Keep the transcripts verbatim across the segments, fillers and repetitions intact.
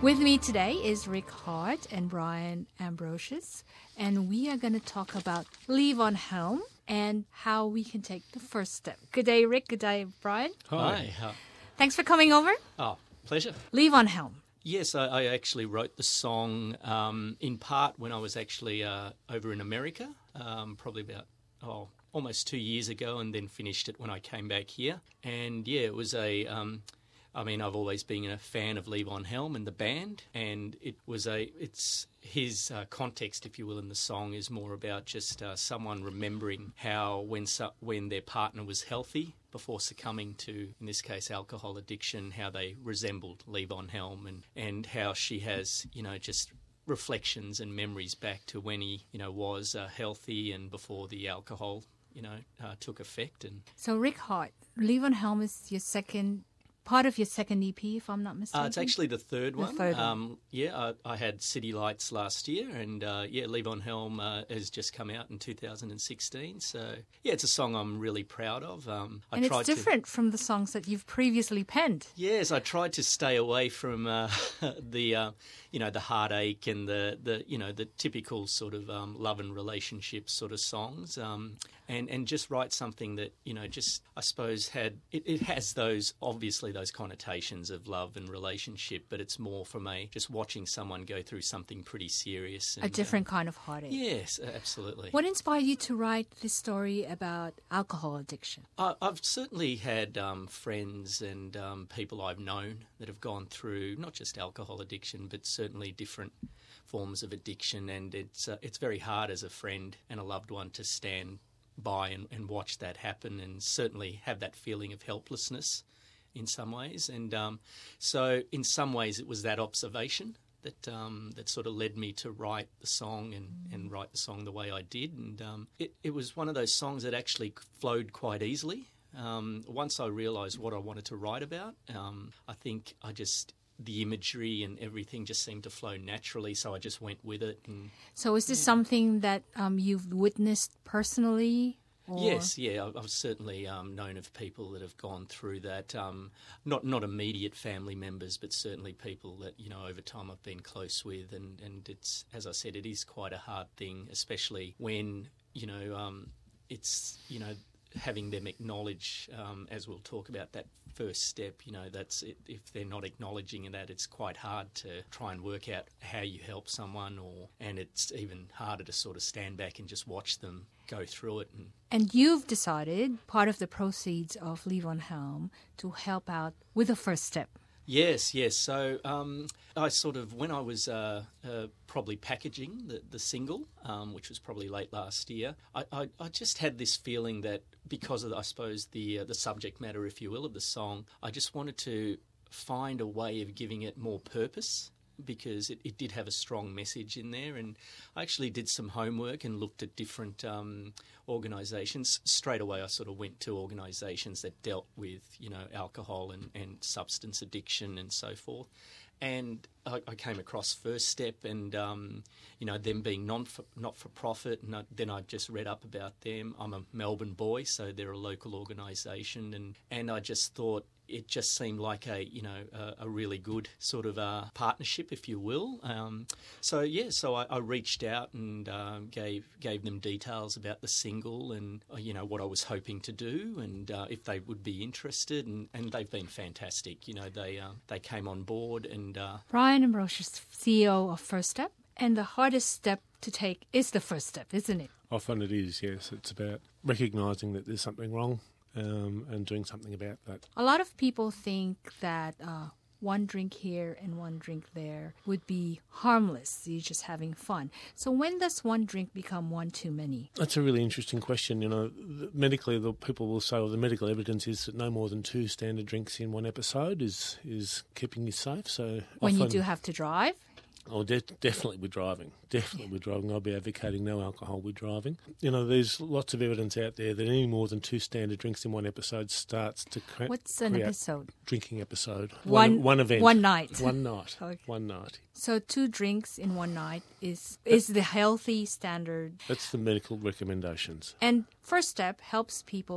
With me today is Rick Hart and Brian Ambrosius, and we are going to talk about Levon Helm and how we can take the first step. Good day, Rick. Good day, Brian. Hi. Hi. Thanks for coming over. Oh, pleasure. Levon Helm. Yes, I, I actually wrote the song um, in part when I was actually uh, over in America, um, probably about, oh, almost two years ago, and then finished it when I came back here. And yeah, it was a... Um, I mean, I've always been a fan of Levon Helm and the band, and it was a, it's his uh, context, if you will, in the song is more about just uh, someone remembering how when su- when their partner was healthy before succumbing to, in this case, alcohol addiction, how they resembled Levon Helm, and, and how she has, you know, just reflections and memories back to when he, you know, was uh, healthy and before the alcohol, you know, uh, took effect. And So, Rick Hart, Levon Helm is your second... part of your second E P, if I'm not mistaken? Uh, it's actually the third the one. Third one. Um, yeah, I, I had City Lights last year, and uh, yeah, Levon Helm uh, has just come out in two thousand sixteen. So yeah, it's a song I'm really proud of. Um, I and tried it's different to, from the songs that you've previously penned. Yes, I tried to stay away from uh, the uh, you know the heartache and the, the you know the typical sort of um, love and relationship sort of songs. Um, And, and just write something that, you know, just, I suppose, had, it, it has those, obviously, those connotations of love and relationship, but it's more from a, just watching someone go through something pretty serious. And, A different uh, kind of heartache. Yes, absolutely. What inspired you to write this story about alcohol addiction? I, I've certainly had um, friends and um, people I've known that have gone through not just alcohol addiction, but certainly different forms of addiction, and it's uh, it's very hard as a friend and a loved one to stand by and, and watch that happen, and certainly have that feeling of helplessness in some ways. And um, so in some ways it was that observation that um, that sort of led me to write the song and, and write the song the way I did. And um, it, it was one of those songs that actually flowed quite easily. Um, once I realised what I wanted to write about, um, I think I just... the imagery and everything just seemed to flow naturally, so I just went with it. And So is this something that um, you've witnessed personally? Or? Yes, yeah, I've, I've certainly um, known of people that have gone through that. Um, not not immediate family members, but certainly people that, you know, over time I've been close with, and, and it's, as I said, it is quite a hard thing, especially when, you know, um, it's, you know, having them acknowledge, um, as we'll talk about, that first step, you know, that's it, if they're not acknowledging that, it's quite hard to try and work out how you help someone, or and it's even harder to sort of stand back and just watch them go through it. And, and you've decided, part of the proceeds of Levon Helm, to help out with the first step. Yes, yes. So um, I sort of, when I was uh, uh, probably packaging the, the single, um, which was probably late last year, I, I, I just had this feeling that because of, I suppose, the uh, the subject matter, if you will, of the song, I just wanted to find a way of giving it more purpose, because it, it did have a strong message in there. And I actually did some homework and looked at different um, organisations. Straight away I sort of went to organisations that dealt with, you know, alcohol and, and substance addiction and so forth. And I, I came across First Step and, um, you know, them being non for, not-for-profit, and I, then I just read up about them. I'm a Melbourne boy, so they're a local organisation, and, and I just thought it just seemed like a, you know, a, a really good sort of uh, partnership, if you will. Um, so, yeah, so I, I reached out and um, gave gave them details about the single and, uh, you know, what I was hoping to do, and uh, if they would be interested, and, and they've been fantastic. You know, they uh, they came on board. And uh, Brian Ambrosius, C E O of First Step, and the hardest step to take is the first step, isn't it? Often it is, yes. It's about recognising that there's something wrong um, and doing something about that. A lot of people think that uh, one drink here and one drink there would be harmless. You're just having fun. So when does one drink become one too many? That's a really interesting question. You know, medically, the people will say, well, the medical evidence is that no more than two standard drinks in one episode is is keeping you safe. So when often, you do have to drive? Oh, de- definitely with driving. Definitely with driving. I'll be advocating no alcohol with driving. You know, there's lots of evidence out there that any more than two standard drinks in one episode starts to cre- What's an create episode? Drinking episode. One, one, one event. One night. One night. Okay. One night. So two drinks in one night is is the healthy standard. That's the medical recommendations. And First Step helps people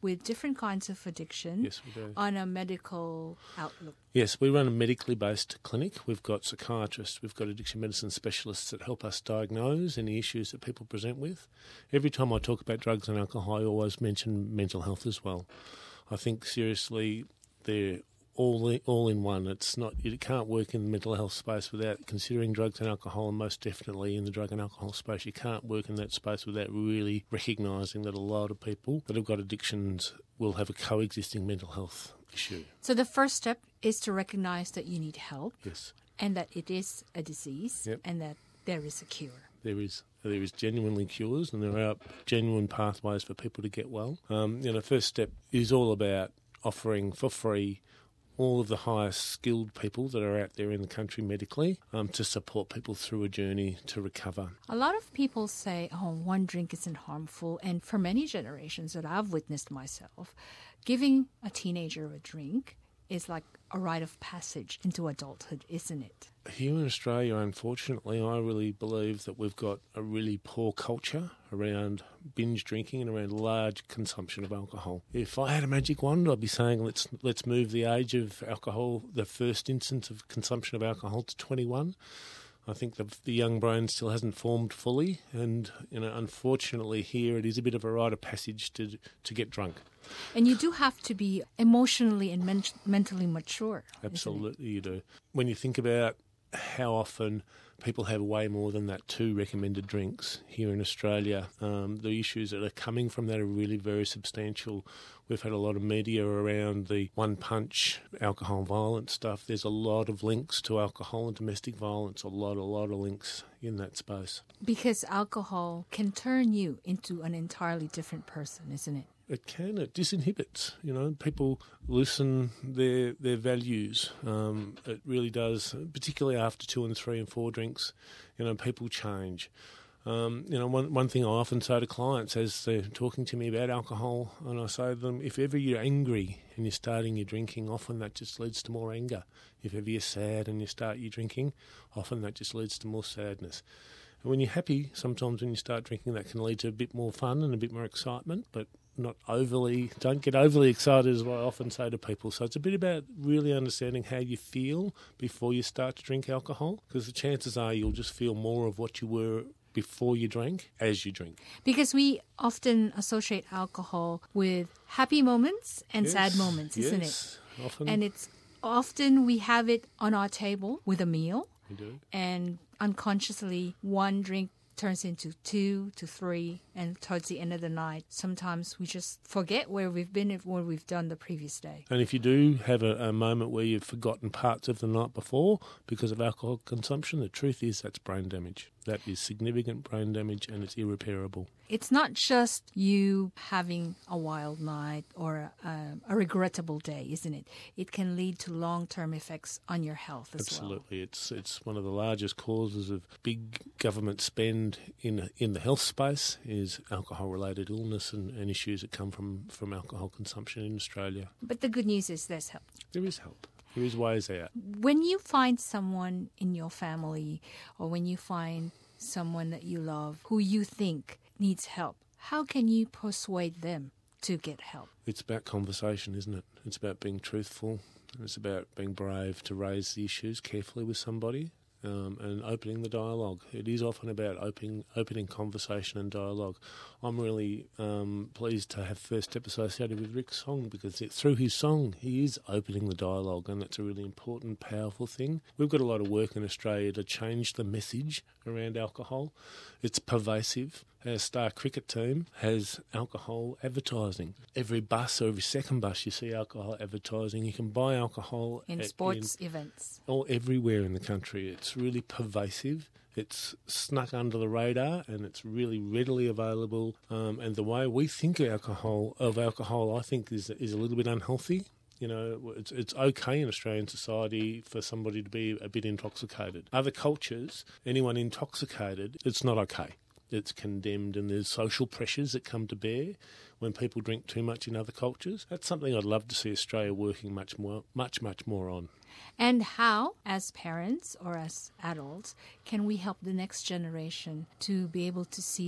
with different kinds of addiction Yes, we do. on a medical outlook. Yes, we run a medically based clinic. We've got psychiatrists, we've got addiction medicine specialists that help us diagnose any issues that people present with. Every time I talk about drugs and alcohol, I always mention mental health as well. I think seriously they're all in, all in one. It's not, you can't work in the mental health space without considering drugs and alcohol, and most definitely in the drug and alcohol space you can't work in that space without really recognising that a lot of people that have got addictions will have a coexisting mental health issue. So the first step is to recognise that you need help Yes, and that it is a disease Yep. and that there is a cure. there is. There is genuinely cures, and there are genuine pathways for people to get well. Um, you know, first step is all about offering for free all of the highest skilled people that are out there in the country medically um, to support people through a journey to recover. A lot of people say, oh, one drink isn't harmful. And for many generations that I've witnessed myself, giving a teenager a drink is like a rite of passage into adulthood, isn't it? Here in Australia, unfortunately, I really believe that we've got a really poor culture around binge drinking and around large consumption of alcohol. If I had a magic wand, I'd be saying let's let's move the age of alcohol, the first instance of consumption of alcohol, to twenty-one. I think the, the young brain still hasn't formed fully, and you know, unfortunately, here it is a bit of a rite of passage to to get drunk. And you do have to be emotionally and men- mentally mature. isn't it? Absolutely, you do. When you think about how often people have way more than that two recommended drinks here in Australia, um, the issues that are coming from that are really very substantial. We've had a lot of media around the one punch alcohol violence stuff. There's a lot of links to alcohol and domestic violence, a lot, a lot of links in that space. Because alcohol can turn you into an entirely different person, isn't it? It can. It disinhibits. You know, people loosen their their values. Um, it really does, particularly after two and three and four drinks. You know, people change. Um, you know, one one thing I often say to clients as they're talking to me about alcohol, and I say to them, if ever you're angry and you're starting your drinking, often that just leads to more anger. If ever you're sad and you start your drinking, often that just leads to more sadness. And when you're happy, sometimes when you start drinking, that can lead to a bit more fun and a bit more excitement, but not overly, don't get overly excited, is what I often say to people. So it's a bit about really understanding how you feel before you start to drink alcohol, because the chances are you'll just feel more of what you were before you drank as you drink. Because we often associate alcohol with happy moments and Yes, sad moments, isn't yes, it? often. And it's often we have it on our table with a meal, We do. and unconsciously one drink turns into two to three, and towards the end of the night, sometimes we just forget where we've been and what we've done the previous day. And if you do have a, a moment where you've forgotten parts of the night before because of alcohol consumption, the truth is that's brain damage. That is significant brain damage, and it's irreparable. It's not just you having a wild night or a, a regrettable day, isn't it? It can lead to long-term effects on your health as Absolutely. It's it's one of the largest causes of big government spend in in the health space is alcohol-related illness and, and issues that come from, from alcohol consumption in Australia. well. But the good news is there's help. There is help. There is ways out. When you find someone in your family or when you find someone that you love who you think needs help, how can you persuade them to get help? It's about conversation, isn't it? It's about being truthful. It's about being brave to raise the issues carefully with somebody. Um, and opening the dialogue. It is often about opening opening conversation and dialogue. I'm really um, pleased to have First Step associated with Rick's song, because it, through his song he is opening the dialogue, and that's a really important, powerful thing. We've got a lot of work in Australia to change the message around alcohol. It's pervasive. Our star cricket team has alcohol advertising. Every bus or every second bus you see alcohol advertising. You can buy alcohol In at- sports in, events. all everywhere in the country. It's really pervasive. It's snuck under the radar, and it's really readily available. Um, and the way we think of alcohol, of alcohol, I think is is a little bit unhealthy. You know, it's it's okay in Australian society for somebody to be a bit intoxicated. Other cultures, anyone intoxicated, it's not okay. It's condemned, and there's social pressures that come to bear when people drink too much in other cultures. That's something I'd love to see Australia working much more, much, much more on. And how, as parents or as adults, can we help the next generation to be able to see that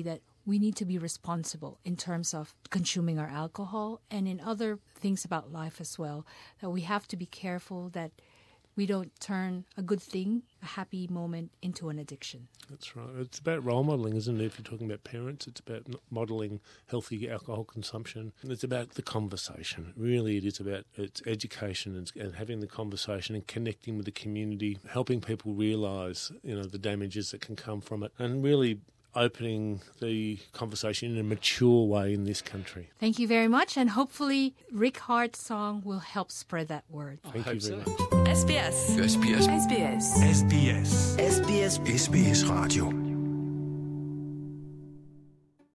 we need to be responsible in terms of consuming our alcohol and in other things about life as well, that we have to be careful that we don't turn a good thing, a happy moment, into an addiction. That's right. It's about role modelling, isn't it? If you're talking about parents, it's about modelling healthy alcohol consumption. And it's about the conversation. Really, it is about it's education and, and having the conversation and connecting with the community, helping people realise, you know, the damages that can come from it, and really opening the conversation in a mature way in this country. Thank you very much, and hopefully Rick Hart's song will help spread that word. Thank you very so. much. S B S. S B S. S B S. S B S. S B S. S B S Radio.